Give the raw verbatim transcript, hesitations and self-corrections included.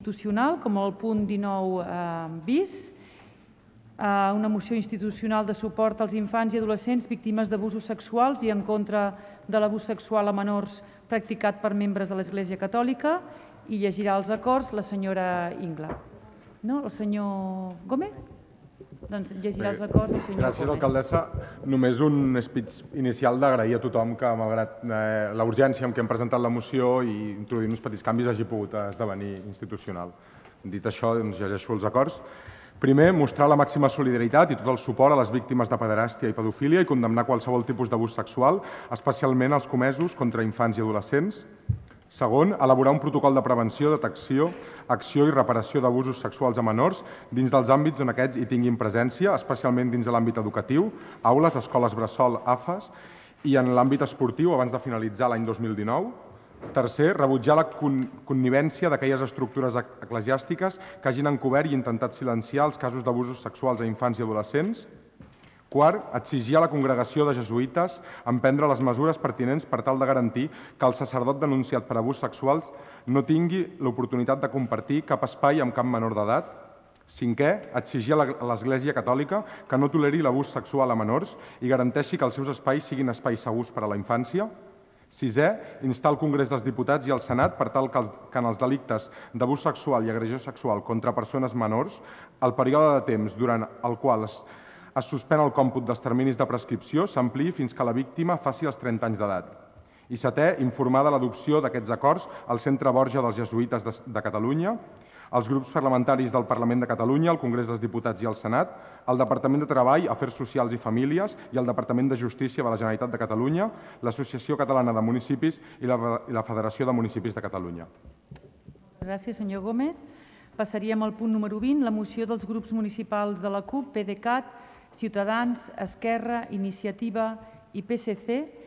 institucional, com el punt dinou bis, una moció institucional de suport als infants i adolescents víctimes d'abusos sexuals i en contra de l'abús sexual a menors practicat per membres de l'Església Catòlica, i llegirà els acords la senyora Ingla. No? El senyor Gómez? Doncs llegirà els acords el senyor Gómez. Gràcies, alcaldessa. Només un speech inicial d'agrair a tothom que, malgrat la urgència amb què hem presentat la moció i introduint uns petits canvis, hagi pogut esdevenir institucional. Dit això, llegeixo els acords. Primer, mostrar la màxima solidaritat i tot el suport a les víctimes de pederàstia i pedofília i condemnar qualsevol tipus d'abús sexual, especialment els comesos contra infants i adolescents. Segon, elaborar un protocol de prevenció, detecció, acció i reparació d'abusos sexuals a menors dins dels àmbits on aquests hi tinguin presència, especialment dins de l'àmbit educatiu, aules, escoles bressol, A F As, i en l'àmbit esportiu abans de finalitzar l'any dos mil dinou. Tercer, rebutjar la connivència d'aquelles estructures eclesiàstiques que hagin encobert i intentat silenciar els casos d'abusos sexuals a infants i adolescents. Quart, exigir a la congregació de jesuïtes emprendre les mesures pertinents per tal de garantir que el sacerdot denunciat per abús sexuals no tingui l'oportunitat de compartir cap espai amb cap menor d'edat. Cinquè, exigir a l'Església Catòlica que no toleri l'abús sexual a menors i garanteixi que els seus espais siguin espais segurs per a la infància. Sisè, instar el Congrés dels Diputats i el Senat per tal que en els delictes d'abús sexual i agressió sexual contra persones menors, el període de temps durant el qual es es suspèn el còmput dels terminis de prescripció s'ampliï fins que la víctima faci els trenta anys d'edat. I setè, informar de l'adopció d'aquests acords al Centre Borja dels Jesuïtes de Catalunya, als grups parlamentaris del Parlament de Catalunya, al Congrés dels Diputats i al Senat, al Departament de Treball, Afers Socials i Famílies i al Departament de Justícia de la Generalitat de Catalunya, l'Associació Catalana de Municipis i la Federació de Municipis de Catalunya. Gràcies, senyor Gómez. Passaríem al punt número vint, la moció dels grups municipals de la CUP, PDeCAT, Ciutadans, Esquerra, Iniciativa i P S C